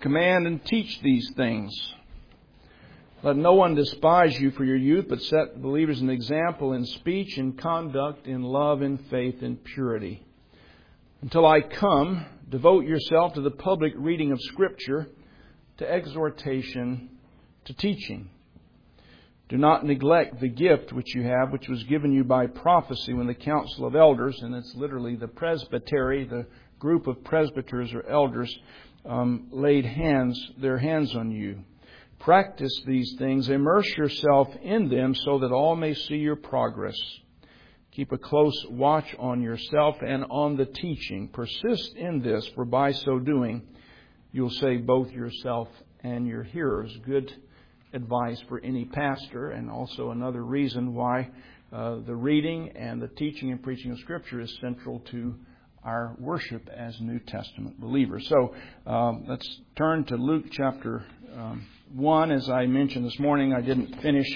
command and teach these things. Let no one despise you for your youth, but set believers an example in speech, in conduct, in love, in faith, in purity. Until I come, devote yourself to the public reading of Scripture, to exhortation, to teaching. Do not neglect the gift which you have, which was given you by prophecy when the council of elders, and it's literally the presbytery, the group of presbyters or elders, laid their hands on you. Practice these things, immerse yourself in them so that all may see your progress. Keep a close watch on yourself and on the teaching. Persist in this, for by so doing, you'll save both yourself and your hearers. Good advice for any pastor, and also another reason why the reading and the teaching and preaching of Scripture is central to our worship as New Testament believers. So let's turn to Luke chapter 1. As I mentioned this morning, I didn't finish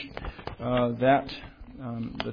the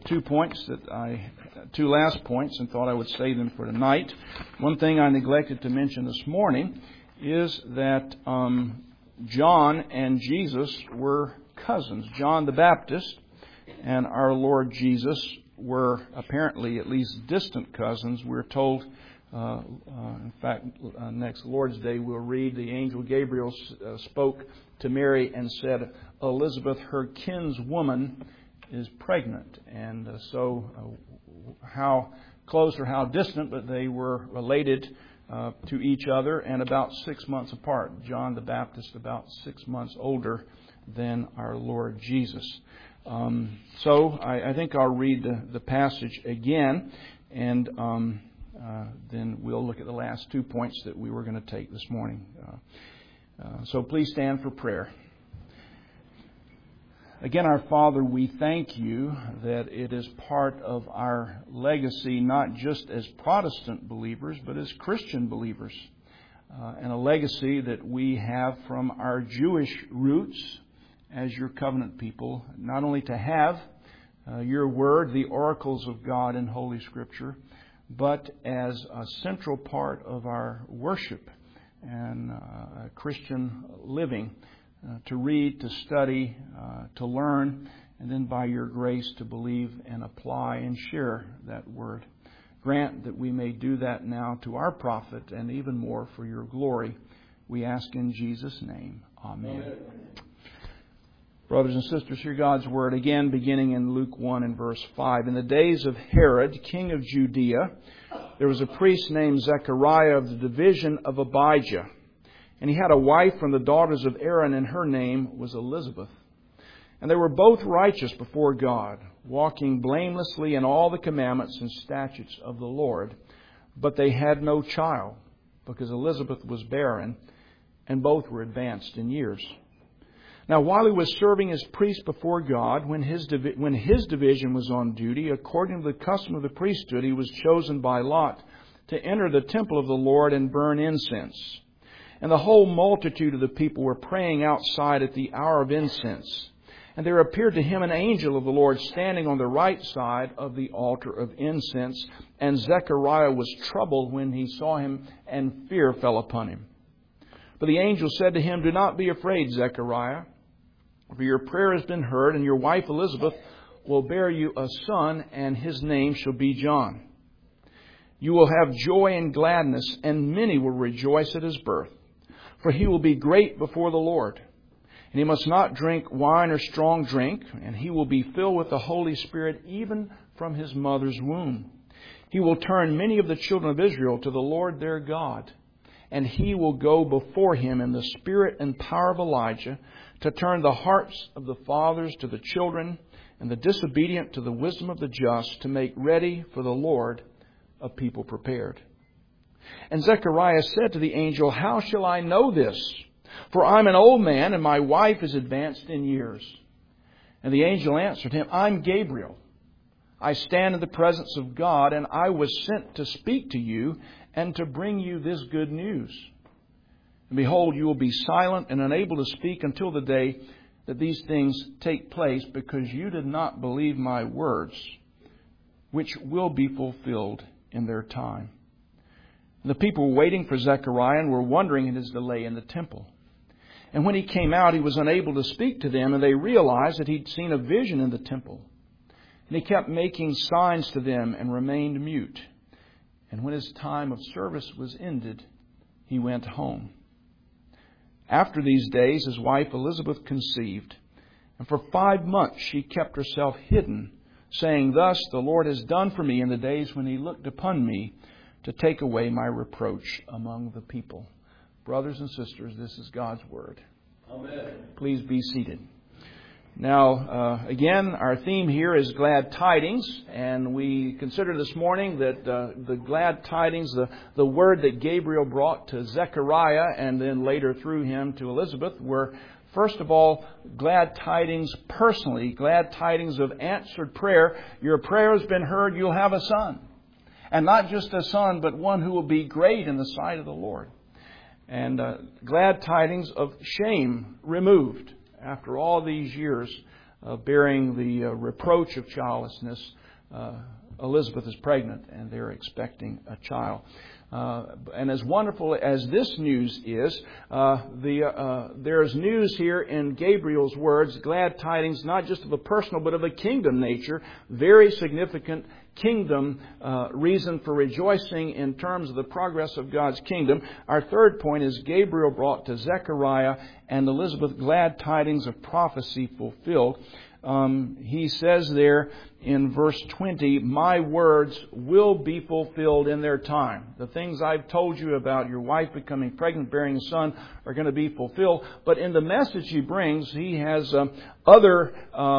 2 last points, and thought I would save them for tonight. One thing I neglected to mention this morning is that John and Jesus were cousins. John the Baptist and our Lord Jesus were apparently at least distant cousins. We're told, in fact, next Lord's Day we'll read the angel Gabriel spoke to Mary and said, Elizabeth, her kinswoman, is pregnant. And so how close or how distant, but they were related to each other and about 6 months apart. John the Baptist about 6 months older than our Lord Jesus. So I think I'll read the passage again, and then we'll look at the last 2 points that we were going to take this morning. So please stand for prayer. Again, our Father, we thank you that it is part of our legacy, not just as Protestant believers, but as Christian believers. And a legacy that we have from our Jewish roots as your covenant people, not only to have your word, the oracles of God in Holy Scripture, but as a central part of our worship and Christian living, to read, to study, to learn, and then by your grace to believe and apply and share that word. Grant that we may do that now to our profit and even more for your glory. We ask in Jesus' name. Amen. Amen. Brothers and sisters, hear God's word again, beginning in Luke 1 and verse 5. In the days of Herod, king of Judea, there was a priest named Zechariah of the division of Abijah. And he had a wife from the daughters of Aaron, and her name was Elizabeth. And they were both righteous before God, walking blamelessly in all the commandments and statutes of the Lord. But they had no child, because Elizabeth was barren, and both were advanced in years. Now, while he was serving as priest before God, when his division was on duty, according to the custom of the priesthood, he was chosen by lot to enter the temple of the Lord and burn incense. And the whole multitude of the people were praying outside at the hour of incense. And there appeared to him an angel of the Lord standing on the right side of the altar of incense. And Zechariah was troubled when he saw him, and fear fell upon him. But the angel said to him, Do not be afraid, Zechariah, for your prayer has been heard, and your wife Elizabeth will bear you a son, and his name shall be John. You will have joy and gladness, and many will rejoice at his birth. For he will be great before the Lord. And he must not drink wine or strong drink, and he will be filled with the Holy Spirit even from his mother's womb. He will turn many of the children of Israel to the Lord their God. And he will go before him in the spirit and power of Elijah, to turn the hearts of the fathers to the children, and the disobedient to the wisdom of the just, to make ready for the Lord a people prepared. And Zechariah said to the angel, How shall I know this? For I'm an old man, and my wife is advanced in years. And the angel answered him, I'm Gabriel. I stand in the presence of God, and I was sent to speak to you and to bring you this good news. And behold, you will be silent and unable to speak until the day that these things take place, because you did not believe my words, which will be fulfilled in their time. And the people were waiting for Zechariah and were wondering at his delay in the temple. And when he came out, he was unable to speak to them, and they realized that he'd seen a vision in the temple. And he kept making signs to them and remained mute. And when his time of service was ended, he went home. After these days, his wife Elizabeth conceived. And for 5 months she kept herself hidden, saying, "Thus the Lord has done for me in the days when He looked upon me to take away my reproach among the people." Brothers and sisters, this is God's Word. Amen. Please be seated. Now, again, our theme here is glad tidings, and we consider this morning that the glad tidings, the word that Gabriel brought to Zechariah and then later through him to Elizabeth, were, first of all, glad tidings personally, glad tidings of answered prayer. Your prayer has been heard, you'll have a son. And not just a son, but one who will be great in the sight of the Lord. And glad tidings of shame removed. After all these years of bearing the reproach of childlessness, Elizabeth is pregnant and they're expecting a child. And as wonderful as this news is, there's news here in Gabriel's words, glad tidings, not just of a personal but of a kingdom nature, very significant kingdom reason for rejoicing in terms of the progress of God's kingdom. Our third point is Gabriel brought to Zechariah and Elizabeth glad tidings of prophecy fulfilled. He says there in verse 20, "My words will be fulfilled in their time." The things I've told you about your wife becoming pregnant, bearing a son, are going to be fulfilled. But in the message he brings, he has other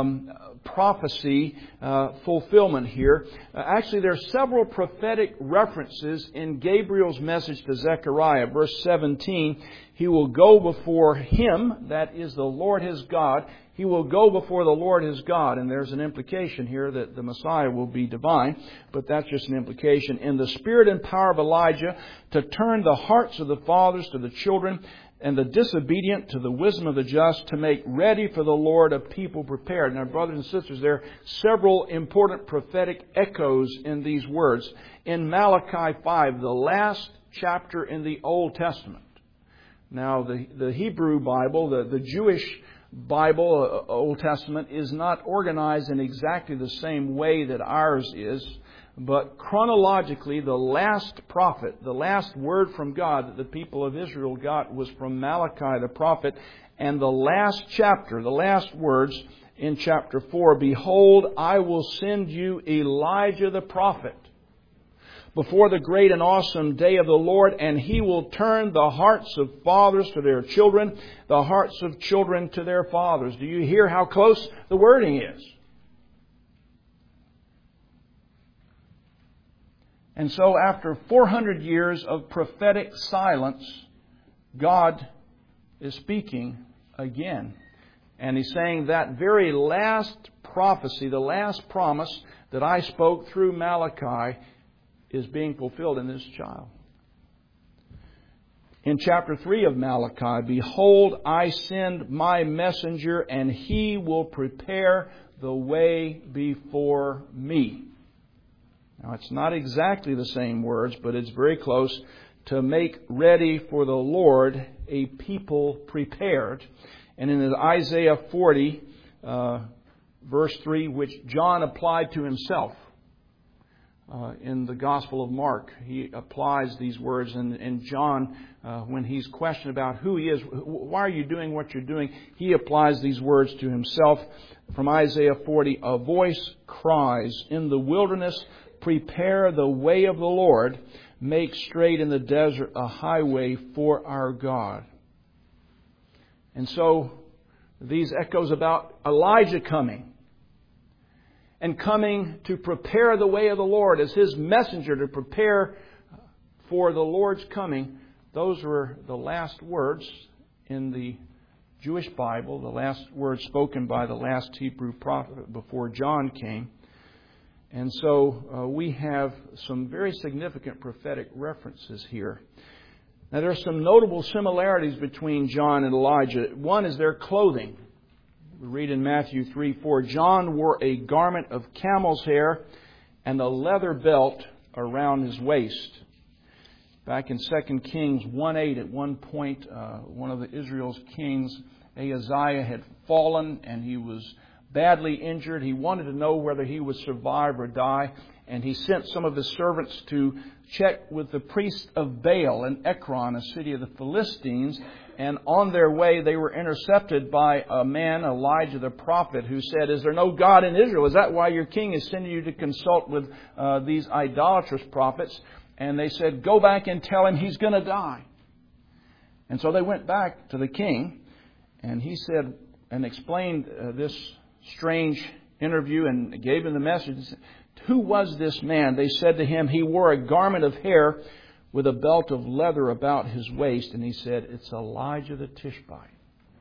prophecy fulfillment here. Actually, there are several prophetic references in Gabriel's message to Zechariah. Verse 17, "He will go before him," that is the Lord his God. He will go before the Lord his God. And there's an implication here that the Messiah will be divine. But that's just an implication. "In the spirit and power of Elijah, to turn the hearts of the fathers to the children, and the disobedient to the wisdom of the just, to make ready for the Lord a people prepared." Now, brothers and sisters, there are several important prophetic echoes in these words. In Malachi 5, the last chapter in the Old Testament. Now, the Hebrew Bible, the Jewish Bible, Old Testament, is not organized in exactly the same way that ours is. But chronologically, the last prophet, the last word from God that the people of Israel got was from Malachi the prophet. And the last chapter, the last words in chapter 4, "Behold, I will send you Elijah the prophet before the great and awesome day of the Lord, and he will turn the hearts of fathers to their children, the hearts of children to their fathers." Do you hear how close the wording is? And so after 400 years of prophetic silence, God is speaking again. And He's saying that very last prophecy, the last promise that I spoke through Malachi, is being fulfilled in this child. In chapter 3 of Malachi, "Behold, I send my messenger, and he will prepare the way before me." Now, it's not exactly the same words, but it's very close. "To make ready for the Lord a people prepared." And in Isaiah 40, verse 3, which John applied to himself in the Gospel of Mark, he applies these words. And John, when he's questioned about who he is, why are you doing what you're doing, he applies these words to himself. From Isaiah 40, "A voice cries, in the wilderness, prepare the way of the Lord, make straight in the desert a highway for our God." And so these echoes about Elijah coming and coming to prepare the way of the Lord as His messenger to prepare for the Lord's coming, those were the last words in the Jewish Bible, the last words spoken by the last Hebrew prophet before John came. And so we have some very significant prophetic references here. Now, there are some notable similarities between John and Elijah. One is their clothing. We read in Matthew 3:4, "John wore a garment of camel's hair and a leather belt around his waist." Back in 2 Kings 1:8, at one point, one of Israel's kings, Ahaziah, had fallen and he was badly injured. He wanted to know whether he would survive or die. And he sent some of his servants to check with the priest of Baal in Ekron, a city of the Philistines. And on their way, they were intercepted by a man, Elijah the prophet, who said, "Is there no God in Israel? Is that why your king is sending you to consult with these idolatrous prophets?" And they said, "Go back and tell him he's going to die." And so they went back to the king, and he said and explained this strange interview and gave him the message. Who was this man? They said to him, "He wore a garment of hair with a belt of leather about his waist." And he said, "It's Elijah the Tishbite."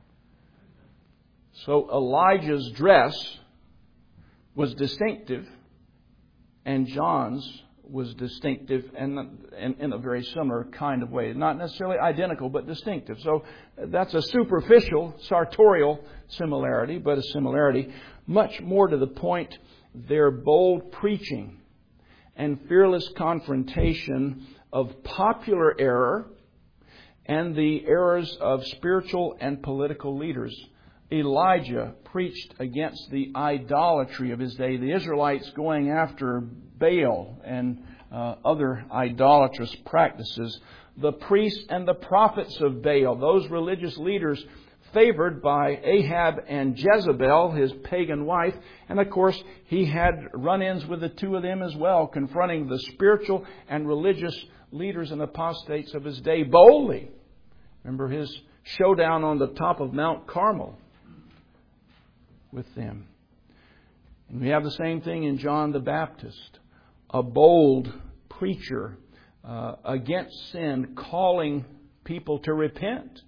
So Elijah's dress was distinctive, and John's was distinctive and in a very similar kind of way. Not necessarily identical, but distinctive. So that's a superficial, sartorial similarity, but a similarity. Much more to the point, their bold preaching and fearless confrontation of popular error and the errors of spiritual and political leaders. Elijah preached against the idolatry of his day, the Israelites going after Baal and other idolatrous practices. The priests and the prophets of Baal, those religious leaders favored by Ahab and Jezebel, his pagan wife. And of course, he had run-ins with the two of them as well, confronting the spiritual and religious leaders and apostates of his day boldly. Remember his showdown on the top of Mount Carmel with them. And we have the same thing in John the Baptist, a bold preacher against sin, calling people to repent.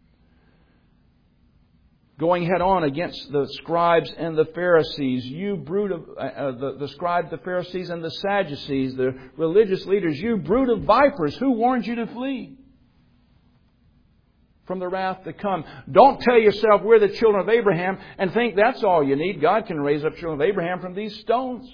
Going head on against the scribes and the Pharisees. You brood of the scribes, the Pharisees, and the Sadducees, the religious leaders. You brood of vipers, who warned you to flee from the wrath to come? Don't tell yourself we're the children of Abraham and think that's all you need. God can raise up children of Abraham from these stones.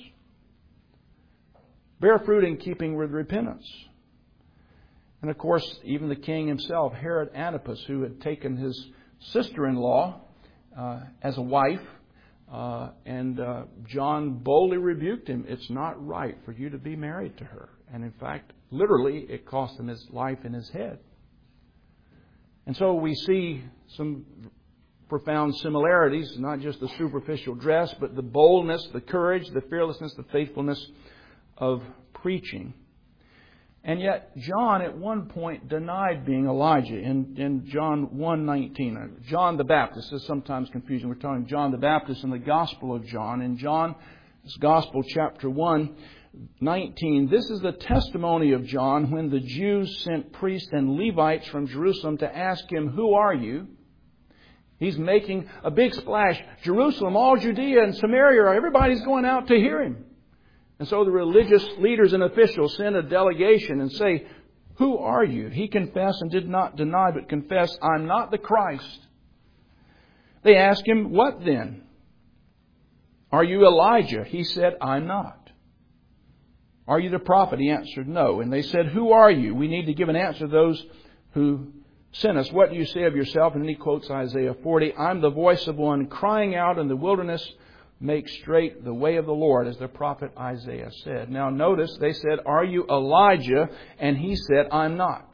Bear fruit in keeping with repentance. And of course, even the king himself, Herod Antipas, who had taken his sister-in-law as a wife, and John boldly rebuked him. It's not right for you to be married to her. And in fact, literally, it cost him his life and his head. And so we see some profound similarities, not just the superficial dress, but the boldness, the courage, the fearlessness, the faithfulness of preaching. And yet, John at one point denied being Elijah in John 1:19. John the Baptist is sometimes confusing. We're talking John the Baptist in the Gospel of John. In John's Gospel, chapter 1:19, this is the testimony of John when the Jews sent priests and Levites from Jerusalem to ask him, "Who are you?" He's making a big splash. Jerusalem, all Judea and Samaria, everybody's going out to hear him. And so the religious leaders and officials send a delegation and say, "Who are you?" He confessed and did not deny, but confessed, "I'm not the Christ." They asked him, "What then? Are you Elijah?" He said, "I'm not." "Are you the prophet?" He answered, "No." And they said, "Who are you?" We need to give an answer to those who sent us. "What do you say of yourself?" And then he quotes Isaiah 40, "I'm the voice of one crying out in the wilderness, make straight the way of the Lord," as the prophet Isaiah said. Now notice, they said, "Are you Elijah?" And he said, "I'm not."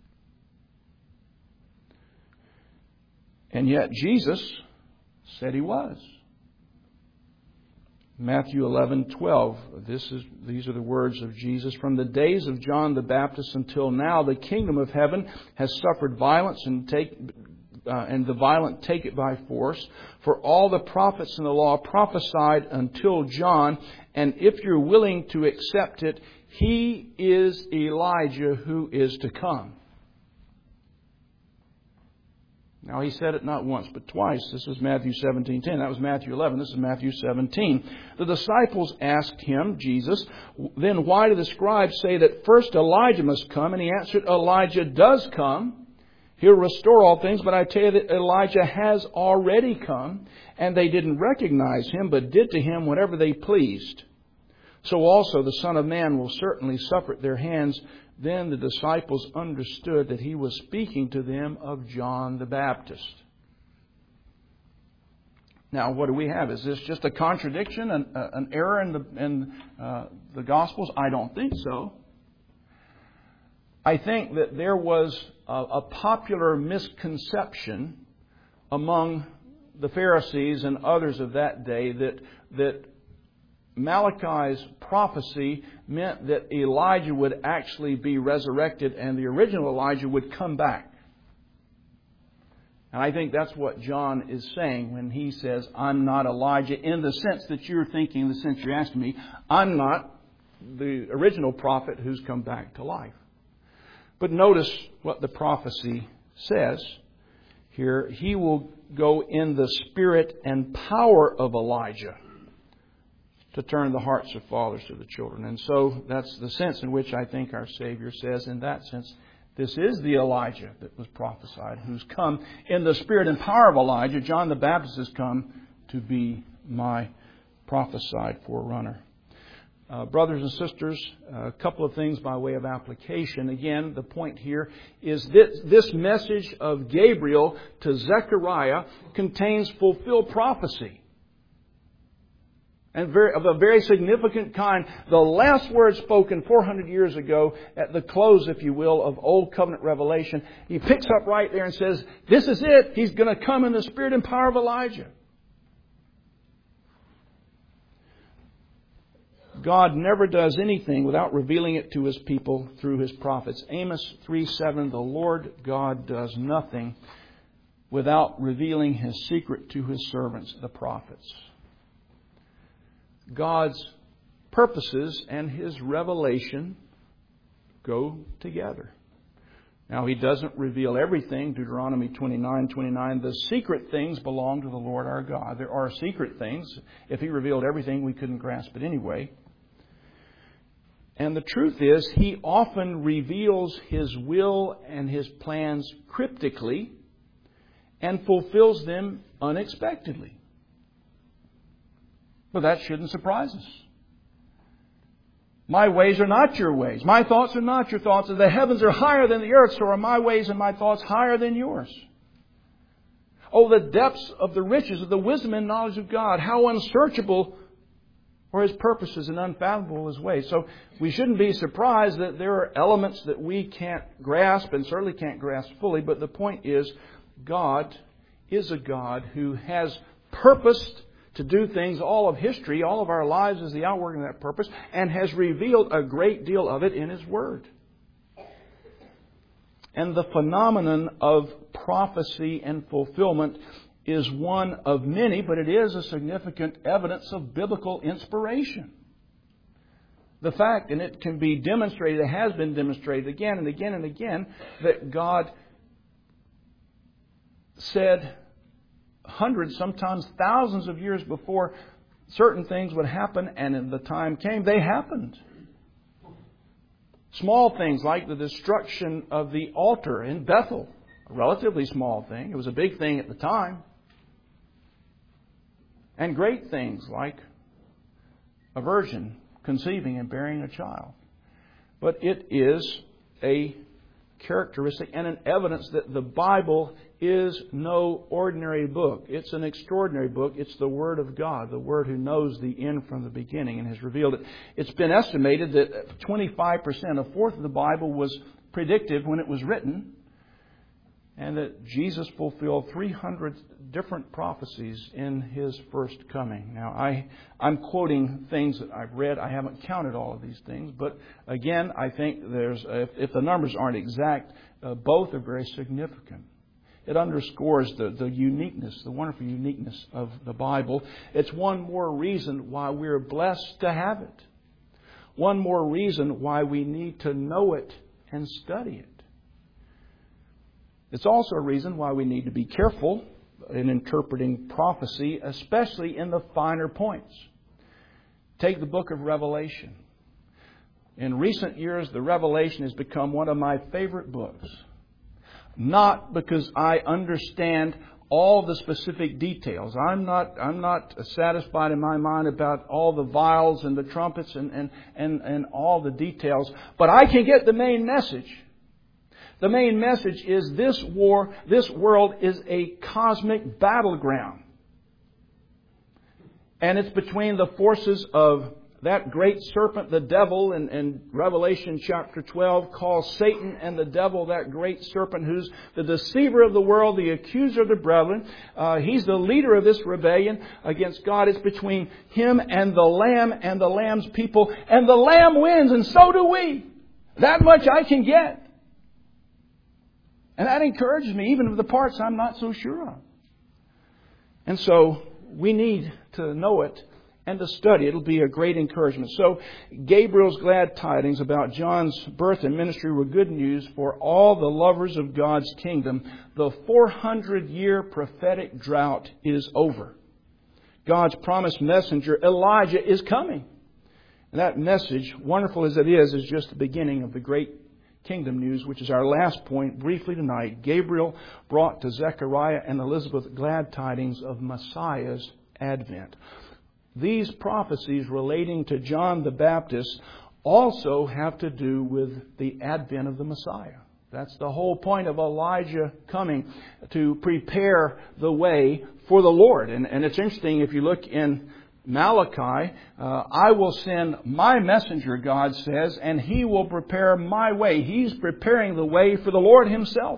And yet Jesus said he was. Matthew 11:12. These are the words of Jesus. "From the days of John the Baptist until now, the kingdom of heaven has suffered violence, and the violent take it by force. For all the prophets in the law prophesied until John, and if you're willing to accept it, he is Elijah who is to come." Now, he said it not once, but twice. This was Matthew 17:10. That was Matthew 11. This is Matthew 17. The disciples asked him, Jesus, "Then why do the scribes say that first Elijah must come?" And he answered, "Elijah does come. He'll restore all things, but I tell you that Elijah has already come, and they didn't recognize him, but did to him whatever they pleased. So also the Son of Man will certainly suffer at their hands, then the disciples understood that He was speaking to them of John the Baptist. Now, what do we have? Is this just a contradiction, an error in the Gospels? I don't think so. I think that there was a popular misconception among the Pharisees and others of that day that Malachi's prophecy meant that Elijah would actually be resurrected and the original Elijah would come back. And I think that's what John is saying when he says, I'm not Elijah, in the sense that you're thinking, in the sense you're asking me. I'm not the original prophet who's come back to life. But notice what the prophecy says here. He will go in the spirit and power of Elijah to turn the hearts of fathers to the children. And so that's the sense in which I think our Savior says, in that sense, this is the Elijah that was prophesied, who's come in the spirit and power of Elijah. John the Baptist has come to be my prophesied forerunner. Brothers and sisters, a couple of things by way of application. Again, the point here is that this message of Gabriel to Zechariah contains fulfilled prophecy. And of a very significant kind. The last word spoken 400 years ago, at the close, if you will, of Old Covenant revelation, he picks up right there and says, this is it. He's going to come in the spirit and power of Elijah. God never does anything without revealing it to His people through His prophets. Amos 3:7, the Lord God does nothing without revealing His secret to His servants, the prophets. God's purposes and His revelation go together. Now, He doesn't reveal everything. Deuteronomy 29:29. The secret things belong to the Lord our God. There are secret things. If He revealed everything, we couldn't grasp it anyway. And the truth is, He often reveals His will and His plans cryptically and fulfills them unexpectedly. But that shouldn't surprise us. My ways are not your ways. My thoughts are not your thoughts. The heavens are higher than the earth, so are my ways and my thoughts higher than yours. Oh, the depths of the riches of the wisdom and knowledge of God. How unsearchable are His purposes and unfathomable His ways. So we shouldn't be surprised that there are elements that we can't grasp and certainly can't grasp fully. But the point is, God is a God who has purposed to do things. All of history, all of our lives is the outworking of that purpose, and has revealed a great deal of it in His Word. And the phenomenon of prophecy and fulfillment is one of many, but it is a significant evidence of biblical inspiration. The fact, and it can be demonstrated, it has been demonstrated again and again and again, that God said hundreds, sometimes thousands of years before certain things would happen, and in the time came, they happened. Small things like the destruction of the altar in Bethel, a relatively small thing. It was a big thing at the time. And great things like a virgin conceiving and bearing a child. But it is a characteristic and an evidence that the Bible is no ordinary book. It's an extraordinary book. It's the Word of God, the Word who knows the end from the beginning and has revealed it. It's been estimated that 25%, a fourth of the Bible, was predictive when it was written, and that Jesus fulfilled 300 different prophecies in His first coming. Now, I'm quoting things that I've read. I haven't counted all of these things. But again, I think if the numbers aren't exact, both are very significant. It underscores the uniqueness, the wonderful uniqueness of the Bible. It's one more reason why we're blessed to have it. One more reason why we need to know it and study it. It's also a reason why we need to be careful in interpreting prophecy, especially in the finer points. Take the book of Revelation. In recent years, the Revelation has become one of my favorite books. Not because I understand all the specific details. I'm not satisfied in my mind about all the vials and the trumpets and all the details, but I can get the main message. The main message is this world is a cosmic battleground. And it's between the forces of that great serpent, the devil, in Revelation chapter 12, calls Satan and the devil that great serpent who's the deceiver of the world, the accuser of the brethren. He's the leader of this rebellion against God. It's between him and the Lamb's people. And the Lamb wins, and so do we. That much I can get. And that encourages me, even with the parts I'm not so sure of. And so we need to know it and to study. It'll be a great encouragement. So Gabriel's glad tidings about John's birth and ministry were good news for all the lovers of God's kingdom. The 400-year prophetic drought is over. God's promised messenger, Elijah, is coming. And that message, wonderful as it is just the beginning of the great kingdom news, which is our last point briefly tonight. Gabriel brought to Zechariah and Elizabeth glad tidings of Messiah's advent. These prophecies relating to John the Baptist also have to do with the advent of the Messiah. That's the whole point of Elijah coming, to prepare the way for the Lord. And it's interesting, if you look in Malachi, I will send my messenger, God says, and he will prepare my way. He's preparing the way for the Lord himself.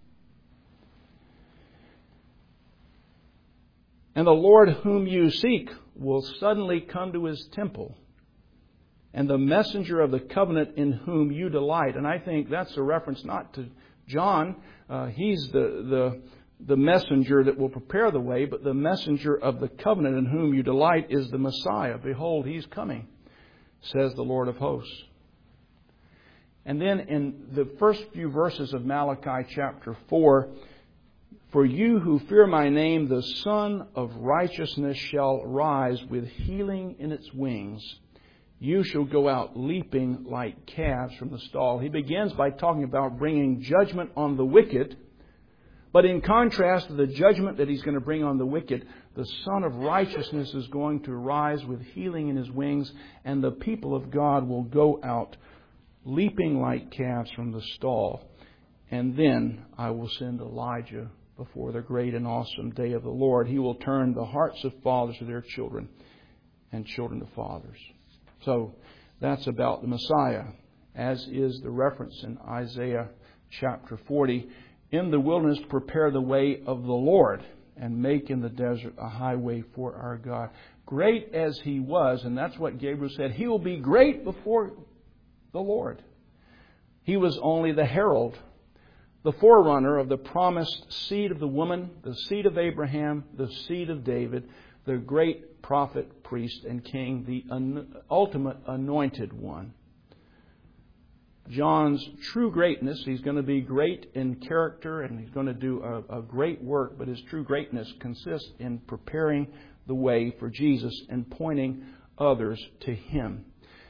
And the Lord whom you seek will suddenly come to his temple, and the messenger of the covenant in whom you delight. And I think that's a reference not to John. He's the messenger that will prepare the way, but the messenger of the covenant in whom you delight is the Messiah. Behold, he's coming, says the Lord of hosts. And then in the first few verses of Malachi chapter 4, for you who fear my name, the Son of Righteousness shall rise with healing in its wings. You shall go out leaping like calves from the stall. He begins by talking about bringing judgment on the wicked. But in contrast to the judgment that he's going to bring on the wicked, the Son of Righteousness is going to rise with healing in his wings, and the people of God will go out leaping like calves from the stall. And then I will send Elijah before the great and awesome day of the Lord. He will turn the hearts of fathers to their children and children to fathers. So that's about the Messiah, as is the reference in Isaiah chapter 40. In the wilderness prepare the way of the Lord, and make in the desert a highway for our God. Great as he was, and that's what Gabriel said, he will be great before the Lord. He was only the herald, the forerunner of the promised seed of the woman, the seed of Abraham, the seed of David, the great prophet, priest, and king, the ultimate anointed one. John's true greatness, he's going to be great in character and he's going to do a great work, but his true greatness consists in preparing the way for Jesus and pointing others to him.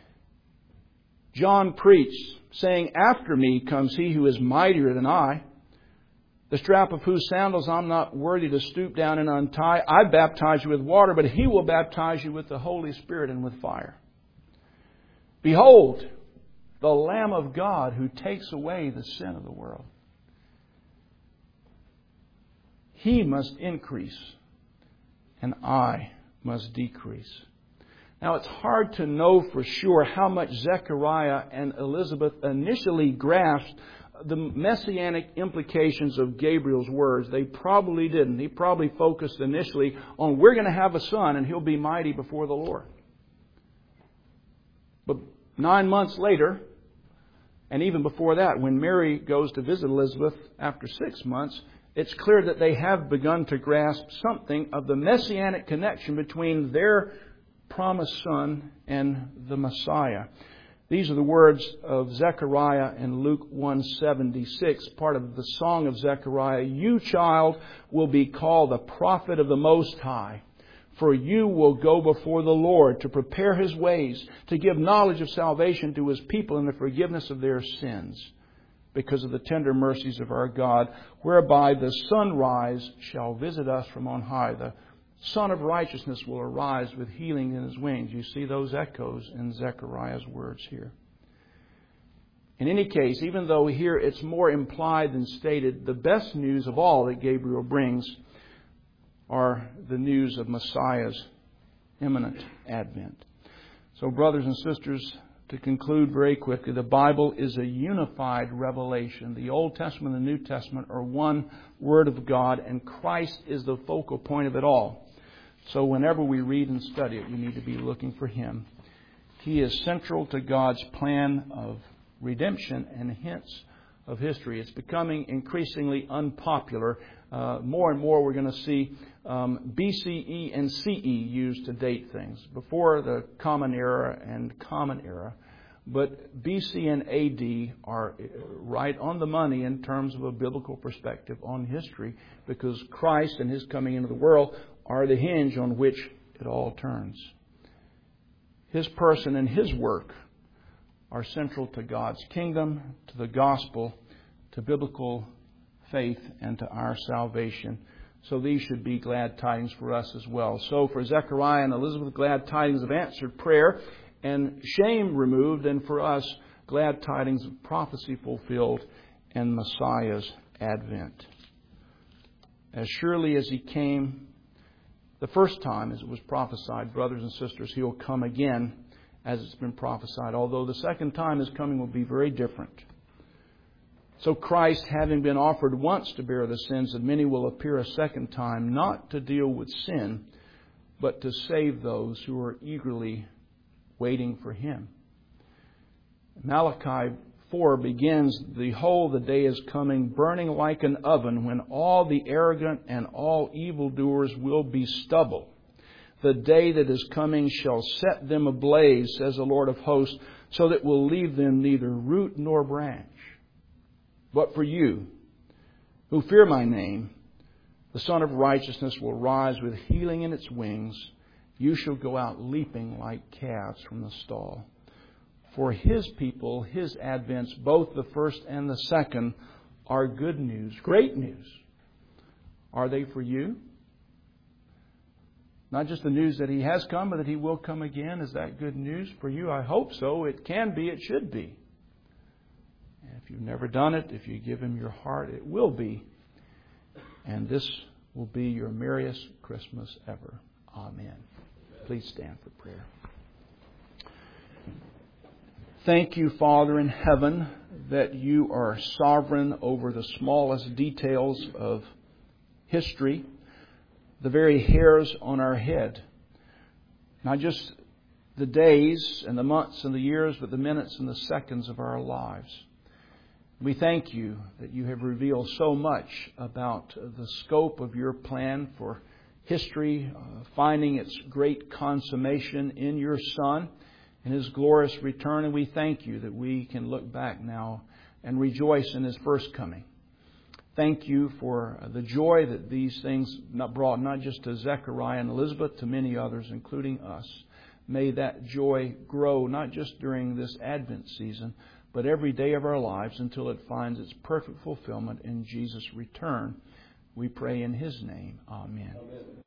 John preached, saying, after me comes he who is mightier than I, the strap of whose sandals I'm not worthy to stoop down and untie. I baptize you with water, but he will baptize you with the Holy Spirit and with fire. Behold, the Lamb of God who takes away the sin of the world. He must increase, and I must decrease. Now, it's hard to know for sure how much Zechariah and Elizabeth initially grasped the messianic implications of Gabriel's words. They probably didn't. He probably focused initially on, we're going to have a son and he'll be mighty before the Lord. But 9 months later, and even before that, when Mary goes to visit Elizabeth after 6 months, it's clear that they have begun to grasp something of the messianic connection between their promised son and the Messiah. These are the words of Zechariah in Luke 1:76, part of the song of Zechariah. You, child, will be called the prophet of the Most High, for you will go before the Lord to prepare his ways, to give knowledge of salvation to his people and the forgiveness of their sins, because of the tender mercies of our God, whereby the sunrise shall visit us from on high. The Son of Righteousness will arise with healing in His wings. You see those echoes in Zechariah's words here. In any case, even though here it's more implied than stated, the best news of all that Gabriel brings are the news of Messiah's imminent advent. So, brothers and sisters, to conclude very quickly, the Bible is a unified revelation. The Old Testament and the New Testament are one Word of God, and Christ is the focal point of it all. So whenever we read and study it, we need to be looking for Him. He is central to God's plan of redemption and hence of history. It's becoming increasingly unpopular. More and more we're going to see BCE and CE used to date things. Before the Common Era and Common Era. But BC and AD are right on the money in terms of a biblical perspective on history, because Christ and His coming into the world are the hinge on which it all turns. His person and His work are central to God's kingdom, to the gospel, to biblical faith, and to our salvation. So these should be glad tidings for us as well. So for Zechariah and Elizabeth, glad tidings of answered prayer and shame removed, and for us, glad tidings of prophecy fulfilled and Messiah's advent. As surely as He came the first time, as it was prophesied, brothers and sisters, He'll come again as it's been prophesied, although the second time His coming will be very different. So Christ, having been offered once to bear the sins of many, will appear a second time, not to deal with sin, but to save those who are eagerly waiting for Him. Malachi 4 begins, "Behold, the day is coming, burning like an oven, when all the arrogant and all evildoers will be stubble. The day that is coming shall set them ablaze, says the Lord of hosts, so that will leave them neither root nor branch. But for you, who fear My name, the Son of Righteousness will rise with healing in its wings. You shall go out leaping like calves from the stall." For His people, His advents, both the first and the second, are good news, great news. Are they for you? Not just the news that He has come, but that He will come again. Is that good news for you? I hope so. It can be. It should be. And if you've never done it, if you give Him your heart, it will be. And this will be your merriest Christmas ever. Amen. Please stand for prayer. Thank You, Father in heaven, that You are sovereign over the smallest details of history, the very hairs on our head. Not just the days and the months and the years, but the minutes and the seconds of our lives. We thank You that You have revealed so much about the scope of Your plan for history, finding its great consummation in Your Son and His glorious return. And we thank You that we can look back now and rejoice in His first coming. Thank You for the joy that these things brought, not just to Zechariah and Elizabeth, to many others, including us. May that joy grow, not just during this Advent season, but every day of our lives until it finds its perfect fulfillment in Jesus' return. We pray in His name. Amen. Amen.